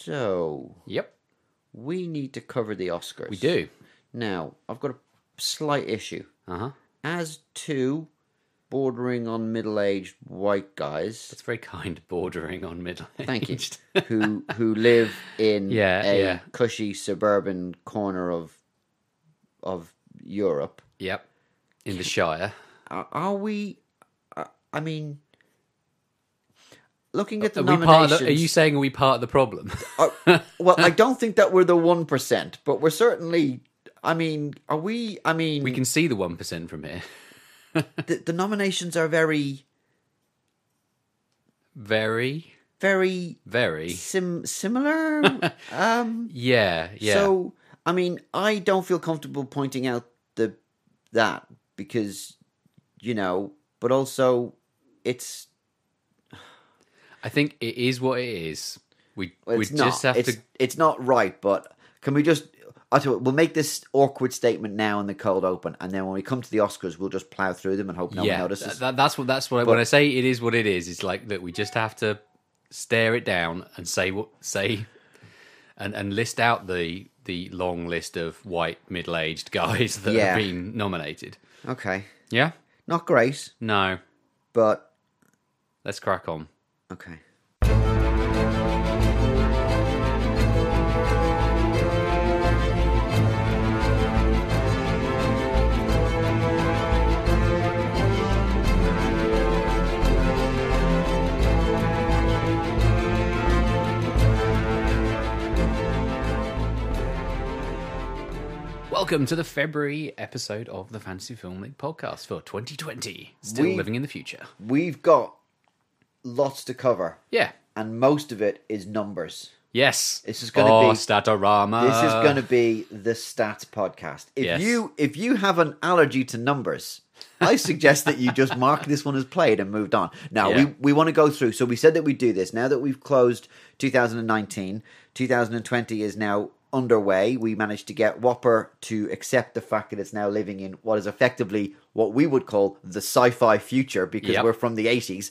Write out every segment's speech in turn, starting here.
So, Yep, we need to cover the Oscars. we do. Now, I've got a slight issue. Uh-huh. As two bordering on middle-aged white guys, That's very kind, bordering on middle-aged. thank you, who live in Yeah. cushy suburban corner of Europe. Yep, in the Shire. Are we? I mean, looking at the Are we nominations, are you saying are we part of the problem? well, I don't think that we're the 1%, but we're certainly. I mean, are we? I mean, We can see the 1% from here. the nominations are very, Very, very very. similar. Yeah. So, I mean, I don't feel comfortable pointing out that because, but also it's. I think it is what it is. We It's just not. have to. It's not right, but can we just? I tell you what, we'll make this awkward statement now in the cold open, and then when we come to the Oscars, we'll just plow through them and hope no one Yeah, notices. that's what. When I say it is what it is, it's like that. We just have to stare it down and say, and list out the long list of white middle-aged guys that have been nominated. Okay, Yeah. not great, No. but Let's crack on. okay. Welcome to the February episode of the Fantasy Film League podcast for 2020. Still living in the future. We've got lots to cover, Yeah. and most of it is numbers. Yes. This is going to be Statorama. This is going to be the stats podcast. If you have an allergy to numbers, I suggest that you just mark this one as played and moved on. Now, we want to go through. So we said that we'd do this. Now that we've closed 2019, 2020 is now underway. We managed to get Whopper to accept the fact that it's now living in what is effectively what we would call the sci-fi future because we're from the 80s.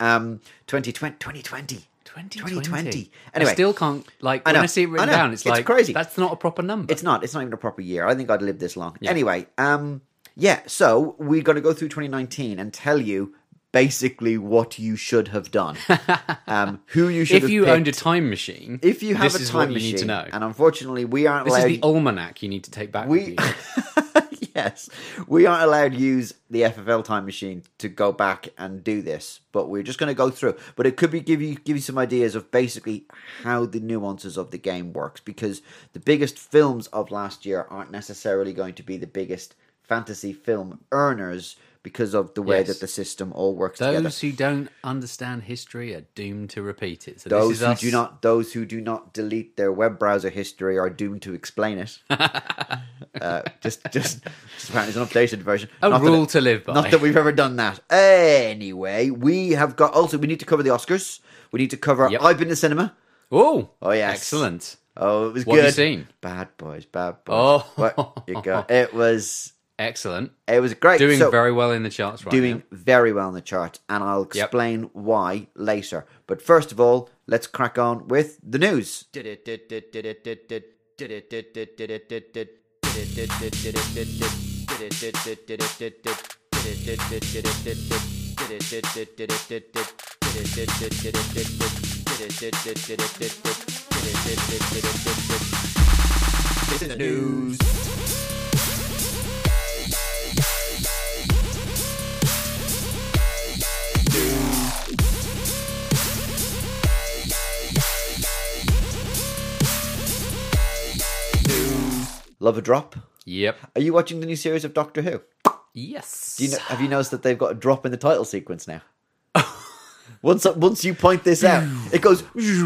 2020. Anyway, I still can't, when I see it written down, it's like, crazy. That's not a proper number. It's not even a proper year. I think I'd lived this long. Yeah. Anyway, so we're going to go through 2019 and tell you basically what you should have done. Who you should have picked. If you owned a time machine, if you have this a is time what machine, you need to know. And unfortunately, we aren't This allowed... is the almanac you need to take back with you. Yes, we aren't allowed to use the FFL time machine to go back and do this, but we're just going to go through. But it could be give you some ideas of basically how the nuances of the game works, because the biggest films of last year aren't necessarily going to be the biggest fantasy film earners because of the way that the system all works together. Those who don't understand history are doomed to repeat it. So those who do not delete their web browser history are doomed to explain it. Just apparently it's an updated version. A rule to live by. Not that we've ever done that. Anyway, we need to cover the Oscars. We need to cover I've been to cinema. Oh yes. Excellent. Oh, it was what good. Have you seen? Bad Boys. Oh. What you got? It was excellent. It was great. Doing very well in the charts right now. Doing very well in the charts, and I'll explain why later. But first of all, let's crack on with the news. It's in the news. Love a drop? Yep. Are you watching the new series of Doctor Who? Yes. Have you noticed that they've got a drop in the title sequence now? Once you point this out, it goes...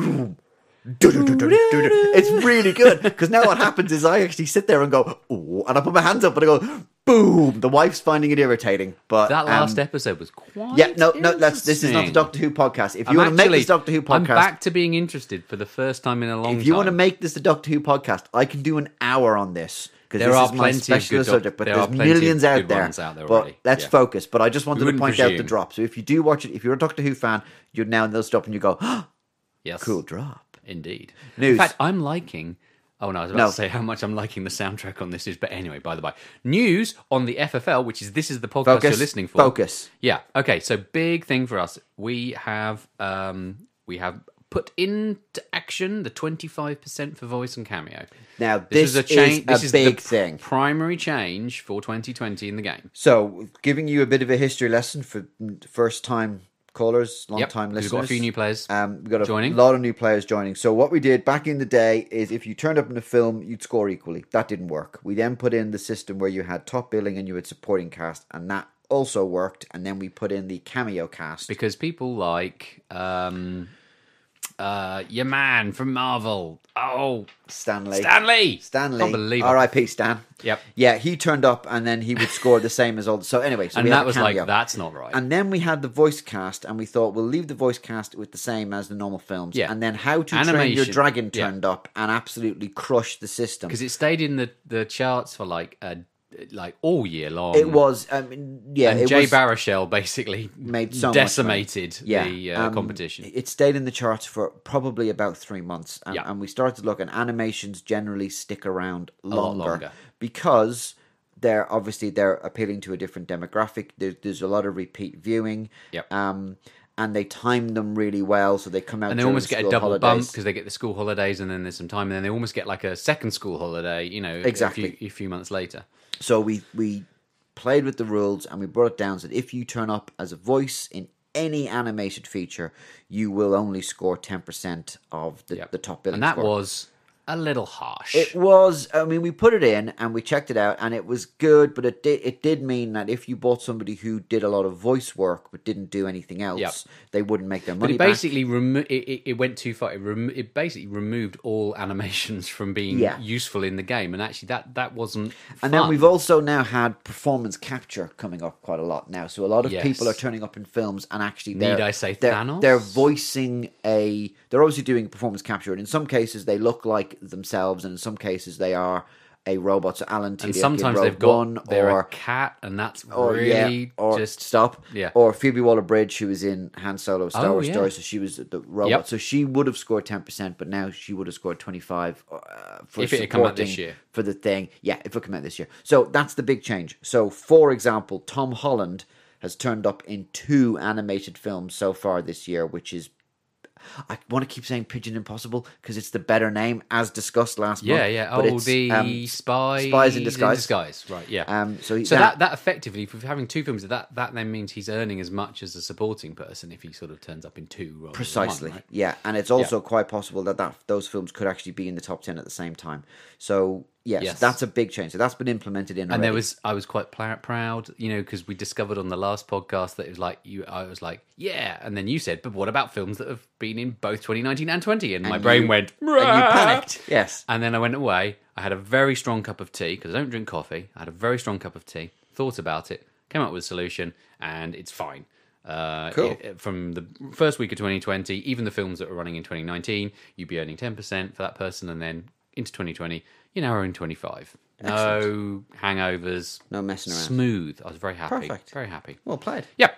It's really good, because now what happens is I actually sit there and go, ooh, and I put my hands up and I go, boom. The wife's finding it irritating, but that last episode was quite. This is not the Doctor Who podcast. If you want to make this Doctor Who podcast, I'm back to being interested for the first time in a long time. If you want to make this the Doctor Who podcast, I can do an hour on this. Because this is my specialist subject, but there's millions out there. But let's focus. But I just wanted to point out the drop. So if you do watch it, if you're a Doctor Who fan, you're now in this drop and you go, yes, cool drop. Indeed. News. In fact, I'm liking... Oh, no, I was about to say how much I'm liking the soundtrack on this is. But anyway, by the by. News on the FFL, which is this is the podcast you're listening for. Focus. Yeah. Okay, so big thing for us. We have put into action the 25% for voice and cameo. Now, this is a big thing. Primary change for 2020 in the game. So, giving you a bit of a history lesson for first-time callers, long-time listeners. We've got a few new players we've got joining. A lot of new players joining. So what we did back in the day is if you turned up in a film, you'd score equally. That didn't work. We then put in the system where you had top billing and you had supporting cast, and that also worked. And then we put in the cameo cast. Because people like... your man from Marvel. Oh, Stanley. Can't believe it. R.I.P. Stan. Yep. Yeah, he turned up and then he would score the same as all. So anyway, and that was like, that's not right. And then we had the voice cast, and we thought we'll leave the voice cast with the same as the normal films. Yeah. And then How to Train Your Dragon turned up and absolutely crushed the system because it stayed in the charts for like all year long. It was, and Jay Baruchel basically made so decimated the competition. It stayed in the charts for probably about 3 months, and we started to look, and animations generally stick around longer because they're appealing to a different demographic. There's a lot of repeat viewing. Yep. And they time them really well, so they come out. And they almost get a double bump because they get the school holidays, and then there's some time, and then they almost get like a second school holiday. Exactly a few months later. So we played with the rules, and we brought it down so that if you turn up as a voice in any animated feature, you will only score 10% of the top billing. And that score. was a little harsh. It was. I mean, we put it in and we checked it out, and it was good. But it did mean that if you bought somebody who did a lot of voice work but didn't do anything else, they wouldn't make their money. But it basically it went too far. It basically removed all animations from being useful in the game, and actually that wasn't fun. And then we've also now had performance capture coming up quite a lot now. So a lot of people are turning up in films, and actually Thanos? They're voicing they're obviously doing performance capture, and in some cases they look like themselves, and in some cases they are a robot. So Alan Tudyk, and sometimes they've got they're a cat, and that's really just stop. Yeah. Or Phoebe Waller-Bridge, who was in Han Solo: Star Wars Story, so she was the robot. Yep. So she would have scored 10%, but now she would have scored 25 for if it had come out this year for the thing. Yeah, if it came out this year. So that's the big change. So for example, Tom Holland has turned up in 2 animated films so far this year, which is, I want to keep saying Pigeon Impossible because it's the better name, as discussed last month. Yeah. But the Spies in Disguise. Right, yeah. So that effectively, for having 2 films, that then means he's earning as much as a supporting person if he sort of turns up in 2 rather precisely than 1, right? Yeah, and it's also quite possible that those films could actually be in the top 10 at the same time. So yes, that's a big change. So that's been implemented in already. And I was quite proud, because we discovered on the last podcast that it was like I was like, yeah, and then you said, but what about films that have been in both 2019 and 20? And my brain went, and you panicked. Yes, and then I went away. I had a very strong cup of tea because I don't drink coffee. I had a very strong cup of tea. Thought about it, came up with a solution, and it's fine. Cool. From the first week of 2020, even the films that were running in 2019, you'd be earning 10% for that person, and then into 2020, you're now earning 25. Excellent. No hangovers. No messing around. Smooth. I was very happy. Perfect. Very happy. Well played. Yeah.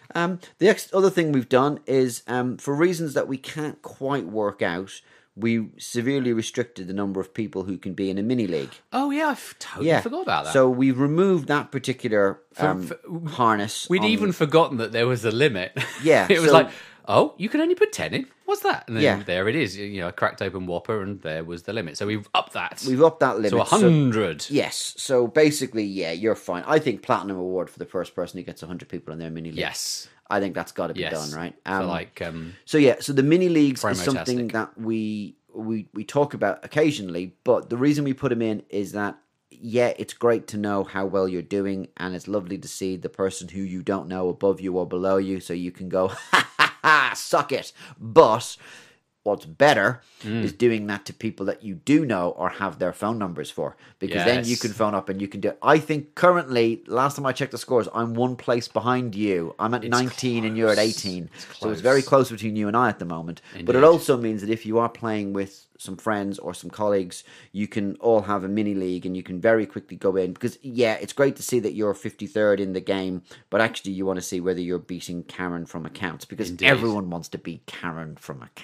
The other thing we've done is, for reasons that we can't quite work out, we severely restricted the number of people who can be in a mini league. Oh yeah, I totally forgot about that. So we've removed that particular harness. We'd even forgotten that there was a limit. Yeah, it was like, oh, you can only put 10 in. What's that? And then there it is. I cracked open Whopper, and there was the limit. So we've upped that. We've upped that limit to 100. So, yes. So basically, you're fine. I think Platinum Award for the first person who gets 100 people in their mini league. Yes. I think that's got to be done, right? So so the mini leagues is something that we talk about occasionally, but the reason we put them in is that, it's great to know how well you're doing, and it's lovely to see the person who you don't know above you or below you, so you can go, ha ha ha, suck it. But what's better is doing that to people that you do know or have their phone numbers for, because then you can phone up and you can do it. I think currently, last time I checked the scores, I'm 1 place behind you. I'm at 19 close. And you're at 18. So it's very close between you and I at the moment. Indeed. But it also means that if you are playing with some friends or some colleagues, you can all have a mini league and you can very quickly go in, because it's great to see that you're 53rd in the game, but actually you want to see whether you're beating Karen from accounts, because everyone wants to beat Karen from accounts. Well,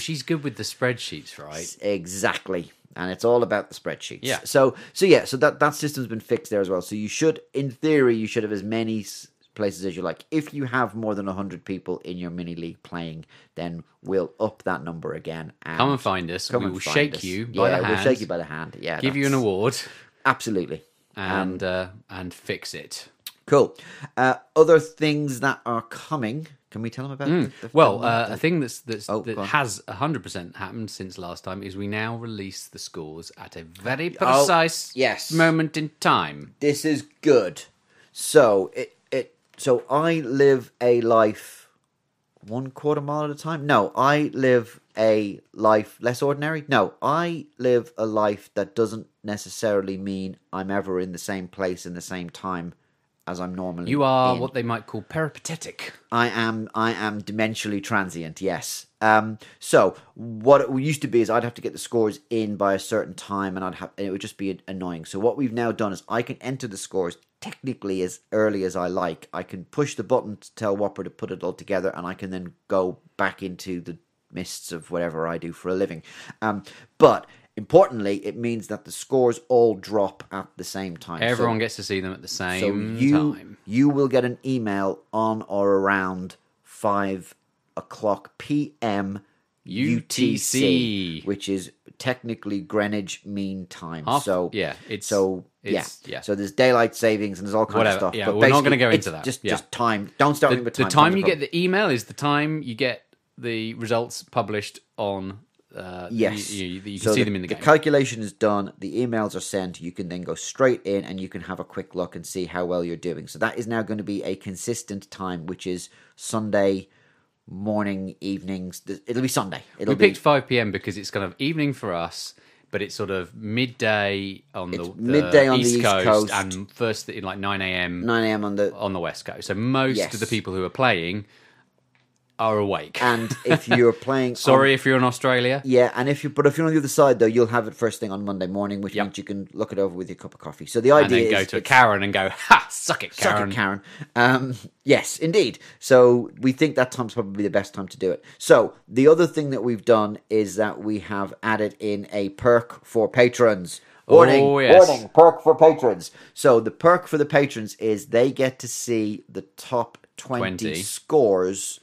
she's good with the spreadsheets, right? Exactly. And it's all about the spreadsheets. Yeah. So that system's been fixed there as well. So you should, in theory, you should have as many places as you like. If you have more than 100 people in your mini league playing, then we'll up that number again. And come and find us. We will shake you by the hand. We'll shake you by the hand. Yeah. Give you an award. Absolutely. And fix it. Cool. Other things that are coming. Can we tell them about? A thing that has 100% happened since last time is we now release the scores at a very precise moment in time. This is good. So so I live a life 1/4 mile at a time. No, I live a life less ordinary. No, I live a life that doesn't necessarily mean I'm ever in the same place in the same time as I'm normally. You are what they might call peripatetic. I am dimensionally transient, yes. So what it used to be is I'd have to get the scores in by a certain time, and it would just be annoying. So what we've now done is I can enter the scores technically as early as I like. I can push the button to tell Whopper to put it all together, and I can then go back into the mists of whatever I do for a living. But importantly, it means that the scores all drop at the same time. Everyone gets to see them at the same time. You will get an email on or around 5:00 p.m. UTC, which is technically Greenwich Mean Time. So there's daylight savings and there's all kinds of stuff. Yeah, but we're not going to go into that. Just time. Don't start with time. The time you get the email is the time you get the results published on. Yes. You can see them in the game. The calculation is done. The emails are sent. You can then go straight in and you can have a quick look and see how well you're doing. So that is now going to be a consistent time, which is Sunday morning, evenings. It'll be Sunday. We picked 5 p.m. because it's kind of evening for us, but it's sort of midday on the East Coast and first in like 9 a.m. 9 a.m. on the West Coast. So most of the people who are playing are awake. And if you're playing if you're in Australia. Yeah, and if you're on the other side though, you'll have it first thing on Monday morning, which means you can look it over with your cup of coffee. So the idea is go to Karen and go, ha, suck it, Karen. Suck it, Karen. Yes, indeed. So we think that time's probably the best time to do it. So the other thing that we've done is that we have added in a perk for patrons. Warning, perk for patrons. So the perk for the patrons is they get to see the top 20 scores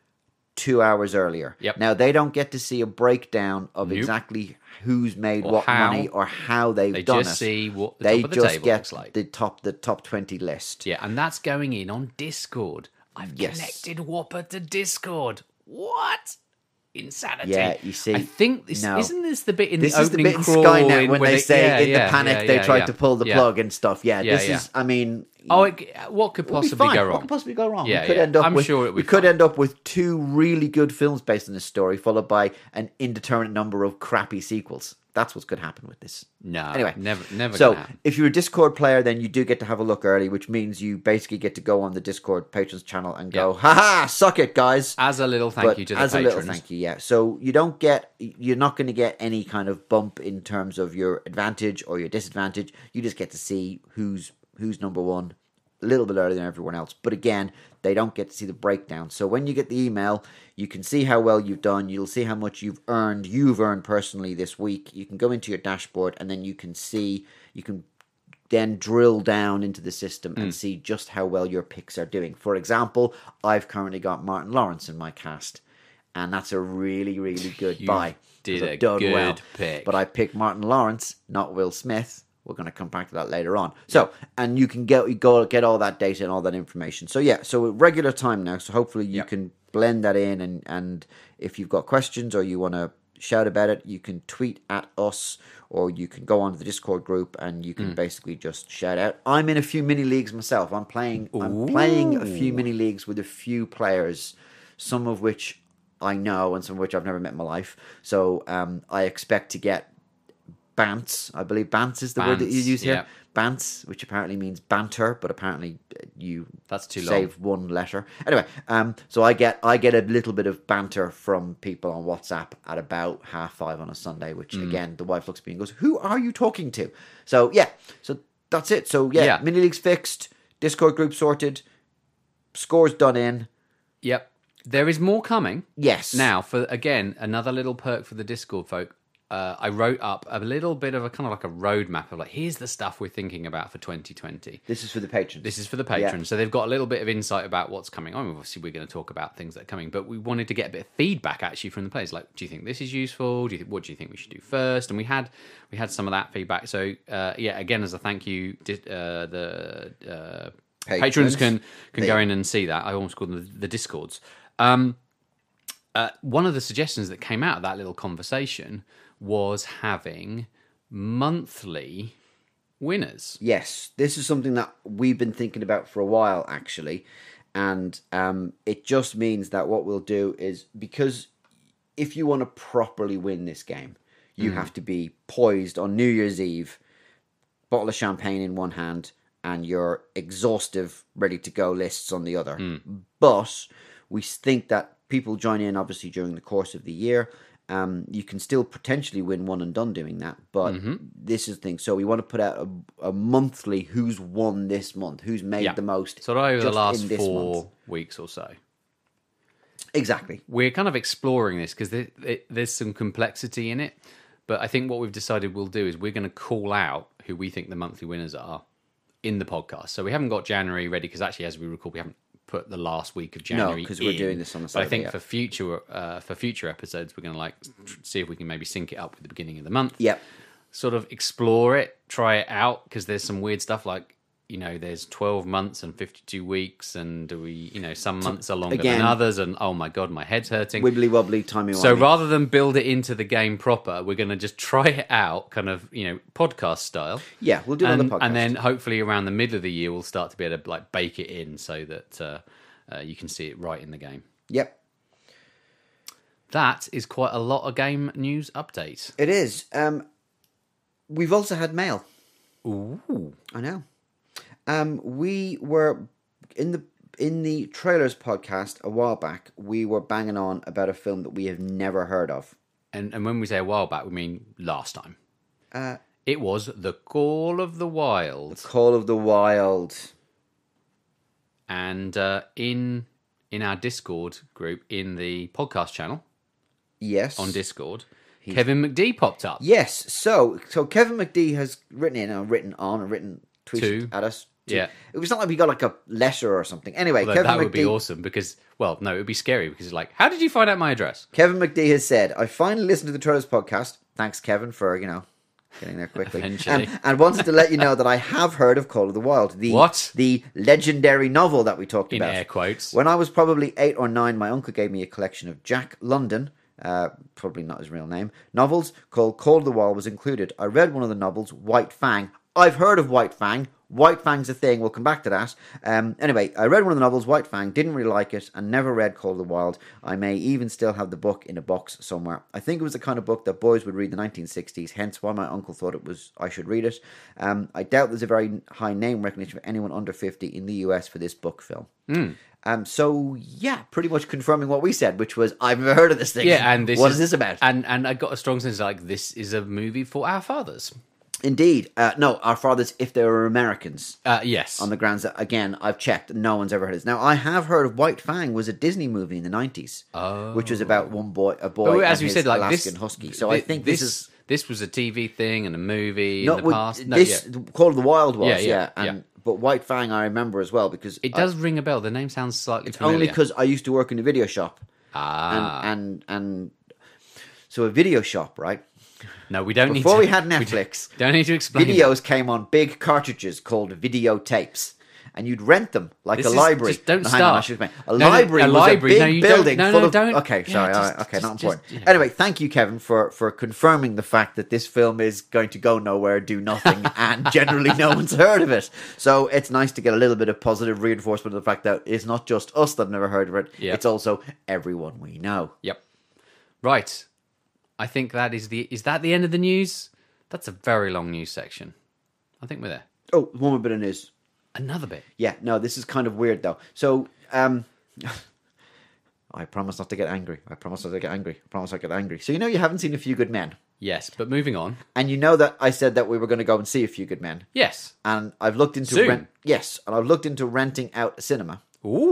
2 hours earlier. Yep. Now, they don't get to see a breakdown of exactly who's made what money or how they've done it. They just see what the top of the table looks like. The top 20 list. Yeah, and that's going in on Discord. I've connected Whopper to Discord. What? Insanity. Yeah, you see. I think isn't this the bit in the opening bit in Skynet when they say in the panic they tried to pull the plug and stuff. Yeah, this is, I mean... what could possibly go wrong? What could possibly go wrong? Yeah, we could end up with 2 really good films based on this story, followed by an indeterminate number of crappy sequels. That's what could happen with this. No, anyway, never. So, if you're a Discord player, then you do get to have a look early, which means you basically get to go on the Discord patrons channel and go, "Ha, suck it, guys!" As a little thank you to the patrons. As a little thank you, yeah. So you're not going to get any kind of bump in terms of your advantage or your disadvantage. You just get to see who's number one a little bit earlier than everyone else. But again, they don't get to see the breakdown. So when you get the email, you can see how well you've done. You'll see how much you've earned personally this week. You can go into your dashboard and then you can then drill down into the system and see just how well your picks are doing. For example, I've currently got Martin Lawrence in my cast, and that's a really, really good buy. Did a good pick. But I picked Martin Lawrence, not Will Smith. We're going to come back to that later on. So, and you can get all that data and all that information. So yeah, so regular time now. So hopefully you can blend that in, and if you've got questions or you want to shout about it, you can tweet at us, or you can go onto the Discord group and you can basically just shout out. I'm in a few mini leagues myself. I'm playing a few mini leagues with a few players, some of which I know and some of which I've never met in my life. So I expect to get Bants. I believe Bants is the word that you use here. Yeah. Bants, which apparently means banter, but apparently that's too save long. One letter. Anyway, so I get a little bit of banter from people on WhatsApp at about 5:30 on a Sunday, which again, the wife looks at me and goes, "Who are you talking to?" So yeah, so that's it. So yeah. Mini leagues fixed, Discord group sorted, scores done in. Yep. There is more coming. Yes. Now, for again, another little perk for the Discord folk. I wrote up a little bit of a kind of like a roadmap of like, here's the stuff we're thinking about for 2020. This is for the patrons. This is for the patrons. Yeah. So they've got a little bit of insight about what's coming on. Obviously, we're going to talk about things that are coming, but we wanted to get a bit of feedback actually from the players. Like, do you think this is useful? What do you think we should do first? And we had some of that feedback. So again, as a thank you, the patrons can go in and see that. I almost call them the Discords. One of the suggestions that came out of that little conversation was having monthly winners. Yes, this is something that we've been thinking about for a while, actually. And it just means that what we'll do is, because if you want to properly win this game, you have to be poised on New Year's Eve, bottle of champagne in one hand, and your exhaustive, ready-to-go lists on the other. But we think that people join in, obviously, during the course of the year. You can still potentially win one and done doing that, but this is the thing. So we want to put out a monthly who's won this month, who's made the most. So over the last 4 weeks or so. Exactly. We're kind of exploring this because there's some complexity in it, but I think what we've decided we'll do is we're going to call out who we think the monthly winners are in the podcast. So we haven't got January ready because actually, as we record, we haven't put the last week of January because we're doing this on the Saturday. But I think for future episodes, we're going to see if we can maybe sync it up with the beginning of the month. Yep. Sort of explore it, try it out, because there's some weird stuff like, there's 12 months and 52 weeks, and some months are longer than others, and oh my god, my head's hurting. Wibbly wobbly, timey-wimey. So rather than build it into the game proper, we're going to just try it out, kind of, podcast style. Yeah, we'll do it on the podcast. And then hopefully around the middle of the year, we'll start to be able to bake it in so that you can see it right in the game. Yep. That is quite a lot of game news updates. It is. We've also had mail. Ooh. I know. We were in the trailers podcast a while back. We were banging on about a film that we have never heard of. And when we say a while back, we mean last time. It was The Call of the Wild. The Call of the Wild. And in our Discord group, in the podcast channel, yes, on Discord, Kevin McD popped up. Yes, so Kevin McD has written tweeted at us. Yeah, it was not like we got a letter or something. Anyway, Kevin that would be awesome because, it would be scary because it's like, how did you find out my address? Kevin McD has said, I finally listened to the Trailers podcast. Thanks, Kevin, for getting there quickly. And wanted to let you know that I have heard of Call of the Wild. The legendary novel that we talked about. In air quotes. When I was probably 8 or 9, my uncle gave me a collection of Jack London, probably not his real name, novels called Call of the Wild was included. I read one of the novels, White Fang. I've heard of White Fang. White Fang's a thing. We'll come back to that. Anyway, I read one of the novels, White Fang, didn't really like it, and never read Call of the Wild. I may even still have the book in a box somewhere. I think it was the kind of book that boys would read in the 1960s, hence why my uncle thought I should read it. I doubt there's a very high name recognition for anyone under 50 in the US for this book film. So, yeah, pretty much confirming what we said, which was, I've never heard of this thing. Yeah, and what is this about? And I got a strong sense this is a movie for our fathers. Indeed. No, our fathers, if they were Americans. Yes. On the grounds that, again, I've checked, no one's ever heard of this. Now, I have heard of White Fang was a Disney movie in the 90s. Oh. Which was about a boy as and you said, Alaskan husky. So I think this was a TV thing and a movie in the past. Call of the Wild was, yeah. But White Fang I remember as well because... It does ring a bell. The name sounds slightly familiar. Only because I used to work in a video shop. And so a video shop, right? No, we don't Before we had Netflix, don't need to explain. Videos came on big cartridges called videotapes, and you'd rent them like a library. Just don't start. A library was a big building full of... Don't. Okay, sorry. Okay, not important. Anyway, thank you, Kevin, for confirming the fact that this film is going to go nowhere, do nothing, and generally no one's heard of it. So it's nice to get a little bit of positive reinforcement of the fact that it's not just us that have never heard of it. Yep. It's also everyone we know. Yep. Right. I think that is that the end of the news? That's a very long news section. I think we're there. Oh, one more bit of news. Another bit. Yeah, no, this is kind of weird though. So, I promise not to get angry. I promise not to get angry. So you haven't seen A Few Good Men. Yes, but moving on. And you know that I said that we were going to go and see A Few Good Men. Yes. And I've looked into Soon. I've looked into renting out a cinema. Ooh.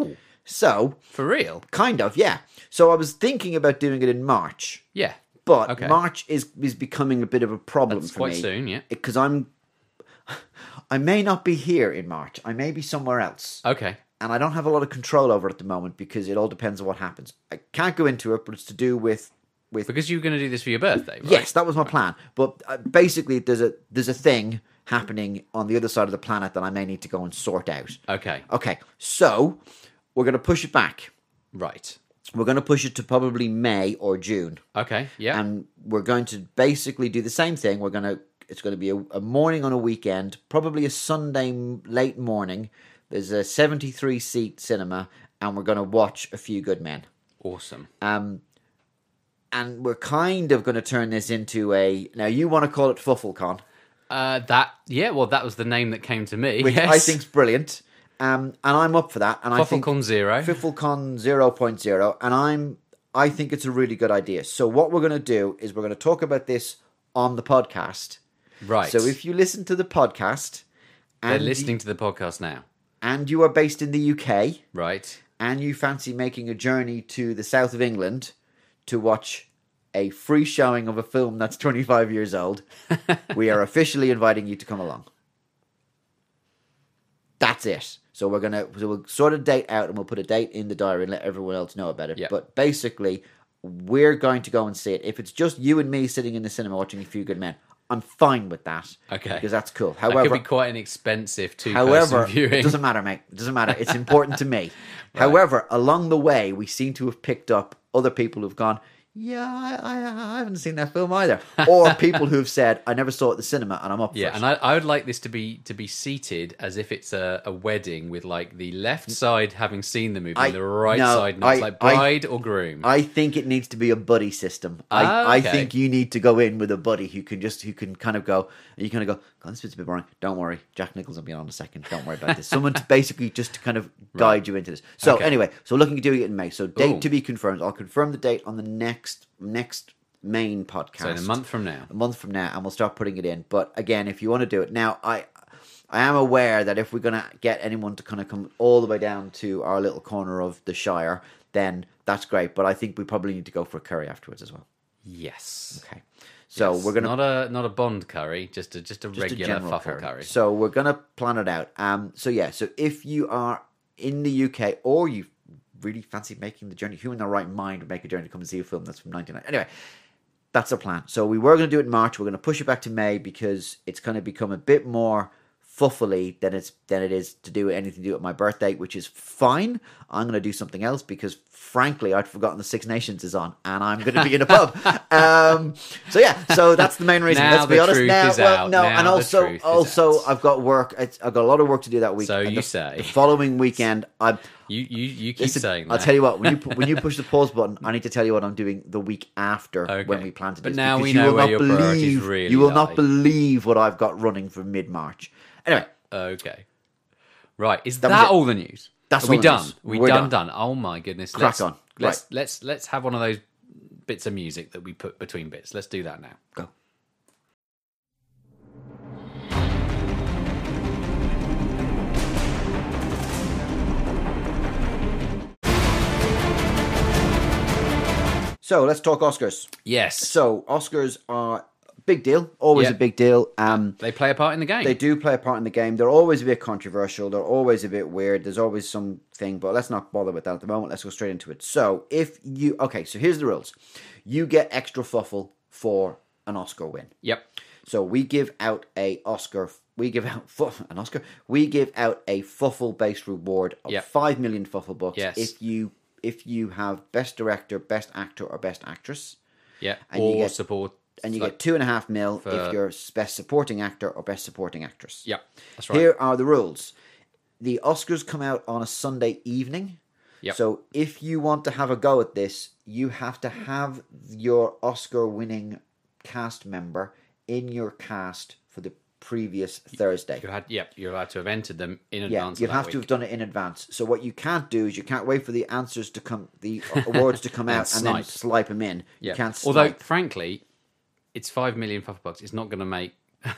So For real? kind of, yeah. So I was thinking about doing it in March, Yeah. but Okay. March is becoming a bit of a problem That's for quite me. soon, yeah. Because I may not be here in March. I may be somewhere else. Okay. And I don't have a lot of control over it at the moment because it all depends on what happens. I can't go into it, but it's to do with Because you were going to do this for your birthday, right? Yes, that was my plan. But basically, there's a thing happening on the other side of the planet that I may need to go and sort out. Okay. Okay, so we're going to push it back. Right. We're going to push it to probably May or June. Okay. Yeah. And we're going to basically do the same thing. It's going to be a morning on a weekend, probably a Sunday late morning. There's a 73-seat cinema, and we're going to watch A Few Good Men. Awesome. And we're kind of going to turn this into now you want to call it Fufflecon. That was the name that came to me. Which yes. I think's brilliant. And I'm up for that. And Fufflecon Zero. Fufflecon 0.0. And I think it's a really good idea. So what we're going to do is we're going to talk about this on the podcast. Right. So if you listen to the podcast... They're listening to the podcast now. And you are based in the UK... Right. And you fancy making a journey to the south of England... to watch a free showing of a film that's 25 years old, we are officially inviting you to come along. That's it. So we'll sort a date out and we'll put a date in the diary and let everyone else know about it. Yep. But basically, we're going to go and see it. If it's just you and me sitting in the cinema watching A Few Good Men, I'm fine with that. Okay. Because that's cool. That could be quite an expensive two-person viewing. It doesn't matter, mate. It doesn't matter. It's important to me. Right. However, along the way, we seem to have picked up other people who've gone, yeah, I haven't seen that film either. Or people who've said, I never saw it at the cinema and I'm up for it. Yeah, and I would like this to be seated as if it's a wedding with like the left side having seen the movie and the right side not. It's like bride or groom. I think it needs to be a buddy system. I think you need to go in with a buddy who can kind of go, you kind of go, God, this bit's a bit boring. Don't worry. Jack Nicholson will be on in a second. Don't worry about this. Someone to basically just to kind of guide you into this. So anyway, so looking at doing it in May. So date to be confirmed. I'll confirm the date on the next main podcast. So in a month from now. And we'll start putting it in. But again, if you want to do it now, I am aware that if we're going to get anyone to kind of come all the way down to our little corner of the Shire, then that's great. But I think we probably need to go for a curry afterwards as well. Yes. Okay. So we're gonna not a Bond curry, just a regular Fuffle curry. So we're gonna plan it out. So if you are in the UK or you really fancy making the journey, who in their right mind would make a journey to come and see a film that's from 1999? Anyway, that's our plan. So we were going to do it in March. We're going to push it back to May because it's going to become a bit more fuffly than it is to do anything to do with my birthday, which is fine. I'm going to do something else because, frankly, I'd forgotten the Six Nations is on, and I'm going to be in a pub. So that's the main reason. Now let's be honest. And also, I've got work. I've got a lot of work to do that week. So the following weekend, you keep saying that. I'll tell you what. When you push the pause button, I need to tell you what I'm doing the week after when we plan to do this. But now we know where your priorities really You will not believe what I've got running for mid-March. Anyway. Okay. Right. Is that all the news? That's all we done. News. We're done. Oh my goodness. Crack on. Let's have one of those bits of music that we put between bits. Let's do that now. Go. So let's talk Oscars. Yes. So Oscars are big deal, always a big deal. They play a part in the game. They do play a part in the game. They're always a bit controversial. They're always a bit weird. There's always something, but let's not bother with that at the moment. Let's go straight into it. So so here's the rules. You get extra fuffle for an Oscar win. Yep. So we give out a Oscar. We give out an Oscar. We give out a fuffle-based reward of 5 million fuffle bucks. Yes. If you have best director, best actor, or best actress. Yeah. And or you get support. And you get 2.5 mil if you're best supporting actor or best supporting actress. Yep, that's right. Here are the rules. The Oscars come out on a Sunday evening. Yep. So if you want to have a go at this, you have to have your Oscar-winning cast member in your cast for the previous Thursday. You're allowed to have entered them in advance. You have to have done it in advance. So what you can't do is you can't wait for the answers to come, the awards to come out, and then swipe them in. Yeah. You can't. Although, frankly, it's 5 million fuffle bucks. It's not going to make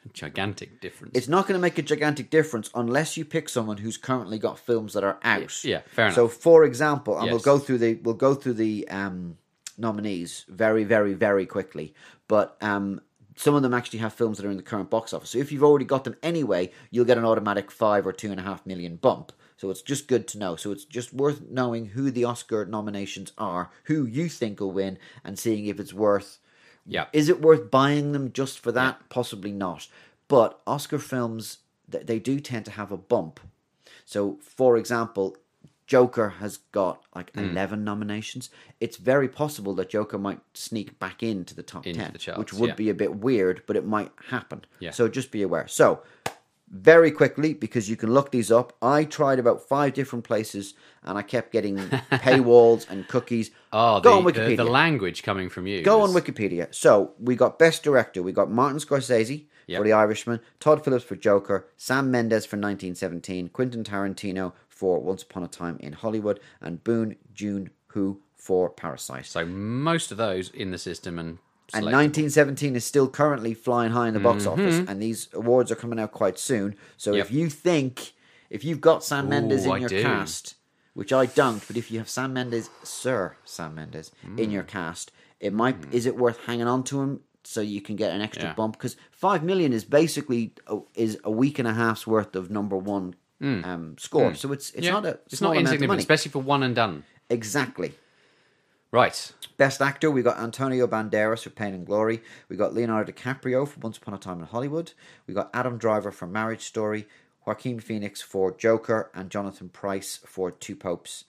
a gigantic difference. It's not going to make a gigantic difference unless you pick someone who's currently got films that are out. Yeah, fair enough. So, for example, and Yes. we'll go through the nominees very, very, very quickly. But some of them actually have films that are in the current box office. So if you've already got them anyway, you'll get an automatic 5 or 2.5 million bump. So it's just good to know. So it's just worth knowing who the Oscar nominations are, who you think will win, and seeing if it's worth. Yeah. Is it worth buying them just for that? Yeah. Possibly not. But Oscar films, they do tend to have a bump. So, for example, Joker has got like 11 nominations. It's very possible that Joker might sneak back into the top 10, the charts, which would be a bit weird, but it might happen. Yeah. So just be aware. So, very quickly, because you can look these up, I tried about 5 different places and I kept getting paywalls and cookies. Oh, Go on Wikipedia. The language coming from you. Go on Wikipedia. So, we got Best Director. We got Martin Scorsese for The Irishman, Todd Phillips for Joker, Sam Mendes for 1917, Quentin Tarantino for Once Upon a Time in Hollywood, and Boon Joon-ho for Parasite. So most of those in the system and 1917 is still currently flying high in the box office, and these awards are coming out quite soon. So if you've got Sam Mendes in your cast, which I don't, but if you have Sam Mendes, Sir Sam Mendes, in your cast, it might is it worth hanging on to him so you can get an extra bump? Because 5 million is basically a week and a half's worth of number one score. So it's not insignificant, especially for one and done. Exactly. Right. Best Actor, we got Antonio Banderas for Pain and Glory. We got Leonardo DiCaprio for Once Upon a Time in Hollywood. We got Adam Driver for Marriage Story, Joaquin Phoenix for Joker, and Jonathan Pryce for Two Popes.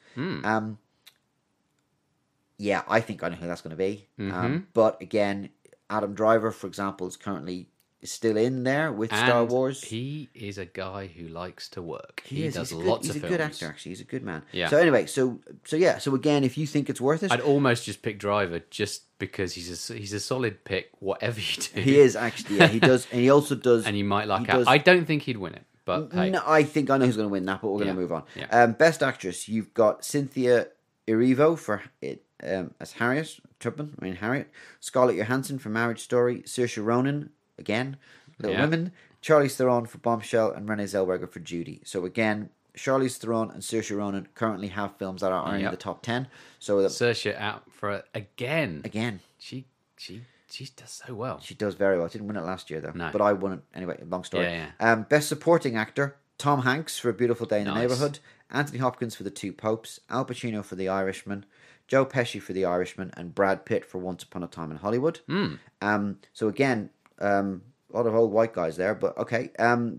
Yeah, I think I know who that's going to be. But again, Adam Driver, for example, is currently still in there with Star Wars. He is a guy who likes to work. He does lots of films. He's a good actor, actually. He's a good man. Yeah. So anyway, so again, if you think it's worth it, I'd almost just pick Driver just because he's a solid pick, whatever you do. He is actually. Yeah, he does, and he also does. And you might luck out. I don't think he'd win it, but hey. No, I think I know who's going to win that, but we're going to move on. Yeah. Best Actress, you've got Cynthia Erivo for it. As Harriet Tubman, Harriet, Scarlett Johansson for Marriage Story, Saoirse Ronan again, Little Women, Charlize Theron for Bombshell, and Renee Zellweger for Judy. So again, Charlize Theron and Saoirse Ronan currently have films that are in the top 10. So Saoirse out for it again. She does so well. She does very well. Didn't win it last year though. No. But I won it anyway. Long story. Yeah. Best Supporting Actor, Tom Hanks for A Beautiful Day in the Neighborhood, Anthony Hopkins for The Two Popes, Al Pacino for The Irishman, Joe Pesci for The Irishman, and Brad Pitt for Once Upon a Time in Hollywood. So again, a lot of old white guys there, but okay.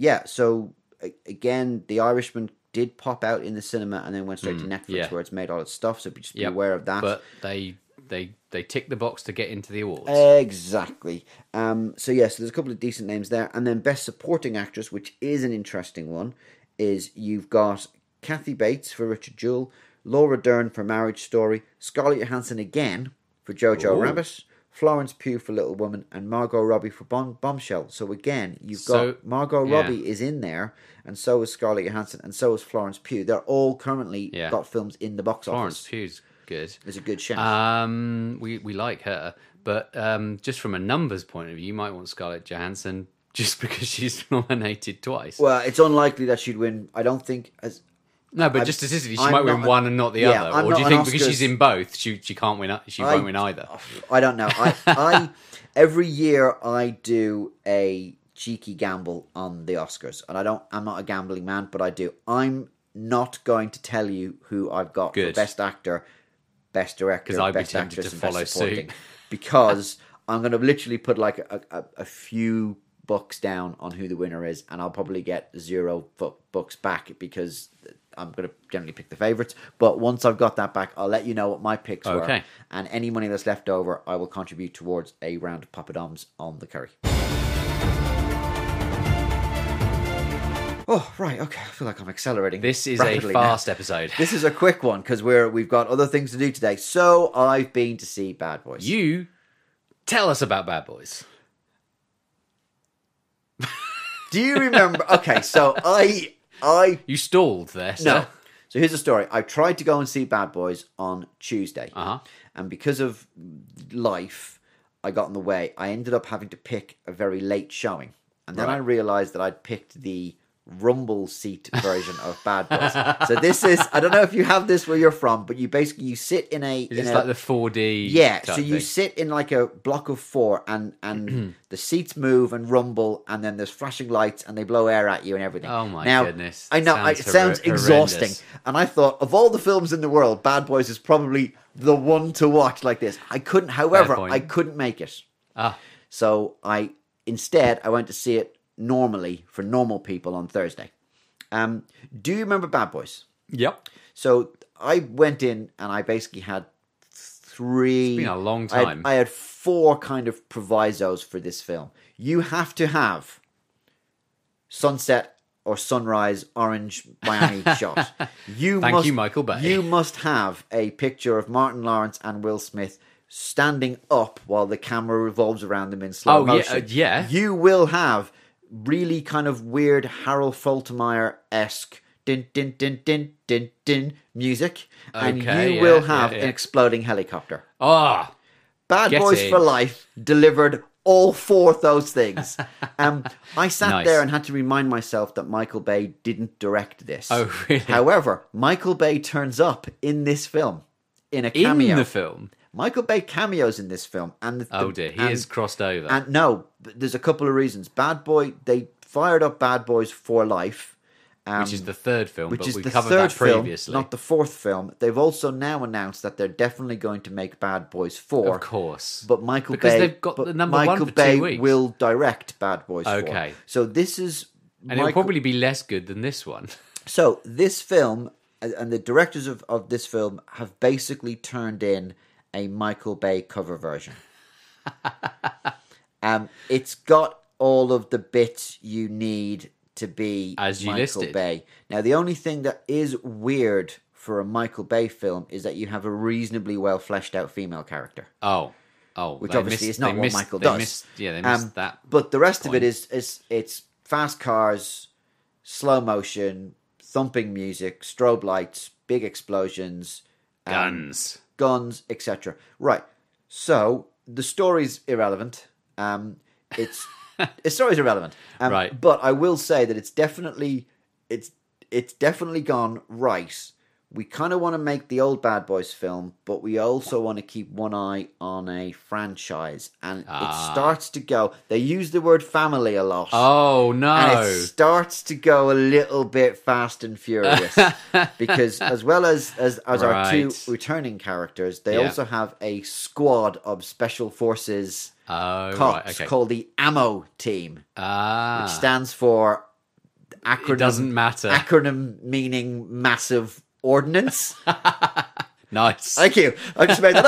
So again, The Irishman did pop out in the cinema and then went straight to Netflix where it's made all its stuff, so just be aware of that. But they tick the box to get into the awards. Exactly. So there's a couple of decent names there. And then Best Supporting Actress, which is an interesting one, is you've got Kathy Bates for Richard Jewell, Laura Dern for Marriage Story, Scarlett Johansson again for Jojo Rabbit, Florence Pugh for Little Woman, and Margot Robbie for Bombshell. So again, you've got Margot Robbie is in there, and so is Scarlett Johansson, and so is Florence Pugh. They're all currently got films in the box Florence office. Pugh's good. It's a good shout. We like her, but just from a numbers point of view, you might want Scarlett Johansson just because she's nominated twice. Well, it's unlikely that she'd win. I don't think just statistically, she might win one and not the other. Or do you think because she's in both, she can't win? She won't win either. I don't know. I every year I do a cheeky gamble on the Oscars, and I'm not a gambling man, but I do. I'm not going to tell you who I've got for Best Actor, Best Director, Best Actress, and Best Supporting, because I'm going to literally put like a few bucks down on who the winner is, and I'll probably get $0 back because I'm going to generally pick the favourites. But once I've got that back, I'll let you know what my picks were. And any money that's left over, I will contribute towards a round of poppadoms on the curry. Oh, right, okay. I feel like I'm accelerating. This is a fast episode. This is a quick one because we've got other things to do today. So I've been to see Bad Boys. You tell us about Bad Boys. Do you remember? Okay, so You stalled there, sir. No. So here's the story. I tried to go and see Bad Boys on Tuesday. And because of life, I got in the way. I ended up having to pick a very late showing. and then I realized that I'd picked the rumble seat version of Bad Boys. So this is, I don't know if you have this where you're from, but you sit in a... It's like the 4D so you sit in like a block of 4 and the seats move and rumble, and then there's flashing lights and they blow air at you and everything. Oh my goodness. I know, it sounds exhausting. And I thought, of all the films in the world, Bad Boys is probably the one to watch like this. I couldn't make it. So instead I went to see it normally for normal people on Thursday. Do you remember Bad Boys? Yep. So I went in and I basically had 3... It's been a long time. I had 4 kind of provisos for this film. You have to have sunset or sunrise orange Miami shot. Thank you, Michael Bay. You must have a picture of Martin Lawrence and Will Smith standing up while the camera revolves around them in slow motion. Yeah. You will have really kind of weird Harold Faltermeyer-esque din din din din din din music, and you will have an exploding helicopter. Bad Boys for Life delivered all 4 of those things. I sat there and had to remind myself that Michael Bay didn't direct this. Oh, really? However, Michael Bay turns up in this film in a cameo. In the film? Michael Bay cameos in this film. He is crossed over. And no, there's a couple of reasons. They fired up Bad Boys for Life. Which is the 3rd film, which but is we the covered 3rd that previously. Film, not the 4th film. They've also now announced that they're definitely going to make Bad Boys 4. Of course. But Michael because Bay... they've got the number 1 for 2 weeks. will direct Bad Boys 4. Okay. So this is... And it'll probably be less good than this one. So this film, and the directors of this film have basically turned in a Michael Bay cover version. It's got all of the bits you need to be as you Michael listed. Bay. Now, the only thing that is weird for a Michael Bay film is that you have a reasonably well fleshed out female character. Which obviously is not what Michael does. They missed that. But the rest of it is it's fast cars, slow motion, thumping music, strobe lights, big explosions, guns, etc. Right. So the story's irrelevant. The story's irrelevant. Right. But I will say that it's definitely gone right. We kind of want to make the old Bad Boys film, but we also want to keep one eye on a franchise. And it starts to go... They use the word family a lot. Oh, no. And it starts to go a little bit fast and furious. Because as well as our 2 returning characters, they also have a squad of special forces cops called the Ammo Team. Which stands for... acronym. It doesn't matter. Acronym meaning massive... ordnance. Nice. Thank you. I just made that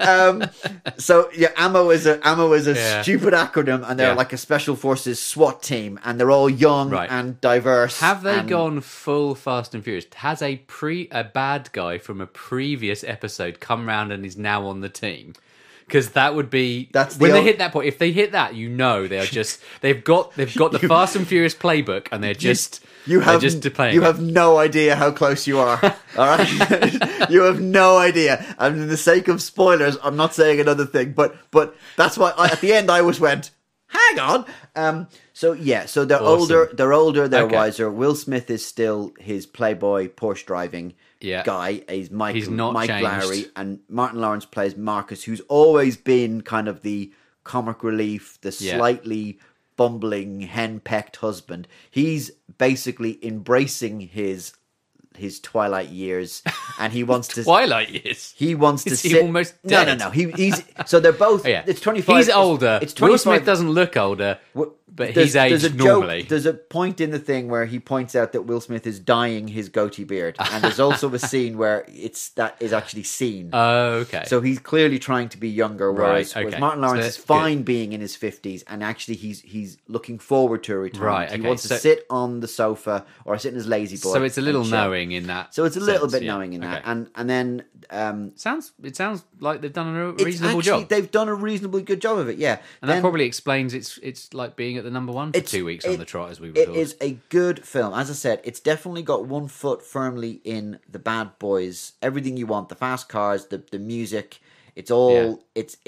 up. So yeah, ammo is a stupid acronym, and they're like a special forces SWAT team, and they're all young and diverse. Have they gone full Fast and Furious? Has a bad guy from a previous episode come round and is now on the team? Because that would be when they hit that point. If they hit that, they are just they've got the Fast and Furious playbook, and they're just playing. You have no idea how close you are. All right, you have no idea. And in the sake of spoilers, I'm not saying another thing, but that's why at the end I went, hang on. So they're older, they're wiser. Will Smith is still his playboy Porsche driving guy. He's not Mike changed. Lowry, and Martin Lawrence plays Marcus, who's always been kind of the comic relief, the slightly bumbling, hen-pecked husband. He's basically embracing his twilight years, and he wants to twilight years. He wants to sit. Almost dead. No. He's so they're both. It's 25. He's older. It's 25. Will Smith doesn't look older, but he's aged normally. There's a point in the thing where he points out that Will Smith is dyeing his goatee beard, and there's also a scene where that is actually seen. Oh, okay. So he's clearly trying to be younger, whereas Martin Lawrence is fine being in his 50s, and actually he's looking forward to a retirement. Right. Okay. He wants to sit on the sofa or sit in his lazy boy. So it's a little knowing in that. So it's a little bit knowing in that, and then it sounds like they've done a reasonable job. They've done a reasonably good job of it, yeah. And that probably explains it's like being at the number 1 for 2 weeks on the trot, as we were told. It is a good film. As I said, it's definitely got one foot firmly in the Bad Boys. Everything you want, the fast cars, the music. It's all it's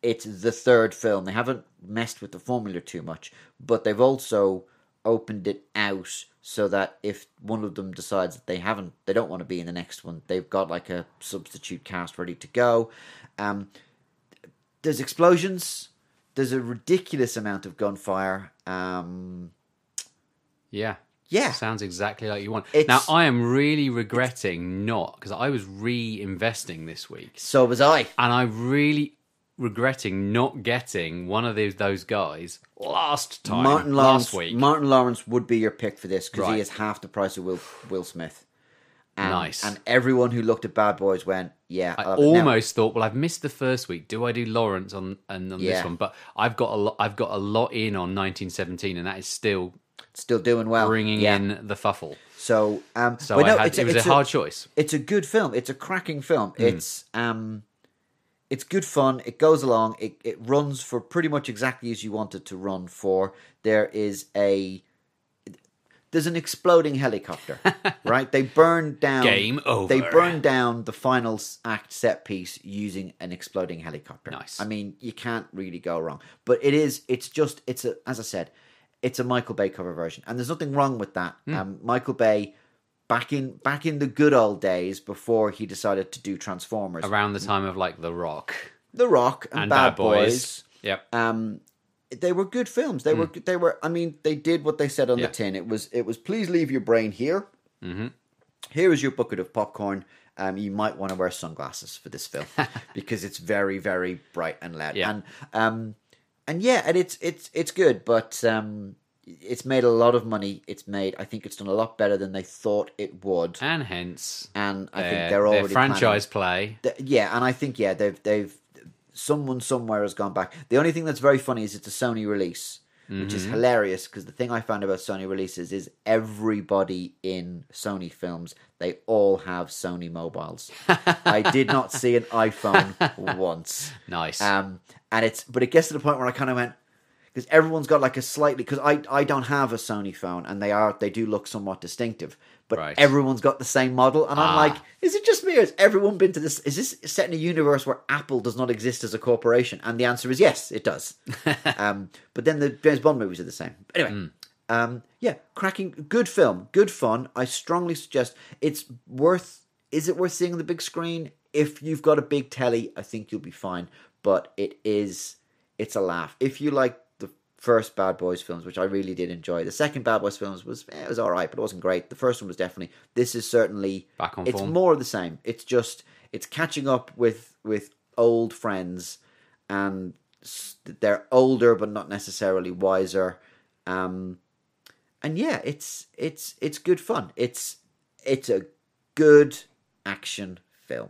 it's the third film. They haven't messed with the formula too much, but they've also opened it out so that if one of them decides that they don't want to be in the next one, they've got like a substitute cast ready to go. There's explosions. There's a ridiculous amount of gunfire. Yeah. Sounds exactly like you want. Now, I am really regretting not, because I was reinvesting this week. So was I. And I'm really regretting not getting one of those guys last week. Martin Lawrence would be your pick for this, because he is half the price of Will Smith. Nice. And everyone who looked at Bad Boys went, yeah. I almost thought, well, I've missed the first week. Do I do Lawrence on this one? But I've got a lot in on 1917, and that is still doing well, bringing in the fuffle. So it was a hard choice. It's a good film. It's a cracking film. It's good fun. It goes along. It runs for pretty much exactly as you want it to run for. There's an exploding helicopter, right? They burn down. Game over. They burn down the final act set piece using an exploding helicopter. Nice. I mean, you can't really go wrong. But as I said, it's a Michael Bay cover version, and there's nothing wrong with that. Michael Bay, back in the good old days before he decided to do Transformers, around the time of like The Rock, and Bad Boys. Yep. They were good films. They were. I mean, they did what they said on the tin. It was. Please leave your brain here. Mm-hmm. Here is your bucket of popcorn. You might want to wear sunglasses for this film because it's very, very bright and loud. Yeah. And it's good, but it's made a lot of money. I think it's done a lot better than they thought it would, and hence, and I think they're already their franchise play. And I think they've. Someone somewhere has gone back. The only thing that's very funny is it's a Sony release, which is hilarious, because the thing I found about Sony releases is everybody in Sony films, they all have Sony mobiles. I did not see an iPhone once. Nice. But it gets to the point where I kind of went, because everyone's got like a slightly, because I don't have a Sony phone, and they do look somewhat distinctive, but everyone's got the same model, and I'm like, is it just me, or has everyone been to this? Is this set in a universe where Apple does not exist as a corporation? And the answer is yes, it does. But then the James Bond movies are the same. Anyway, cracking, good film, good fun. I strongly suggest is it worth seeing on the big screen? If you've got a big telly, I think you'll be fine, but it's a laugh. If you like the first Bad Boys films, which I really did enjoy, the second Bad Boys films was all right, but it wasn't great. The first one was definitely. This is certainly back on form. It's more of the same. It's just catching up with old friends, and they're older but not necessarily wiser. And yeah, it's good fun. It's a good action film.